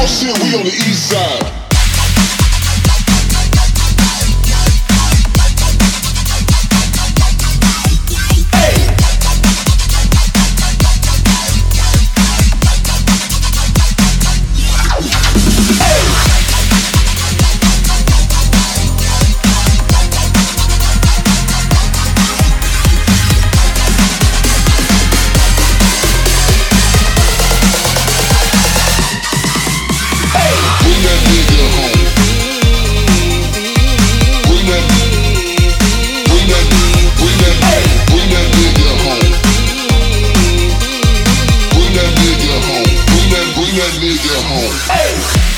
Oh shit, we on the east side. Bring that nigga home.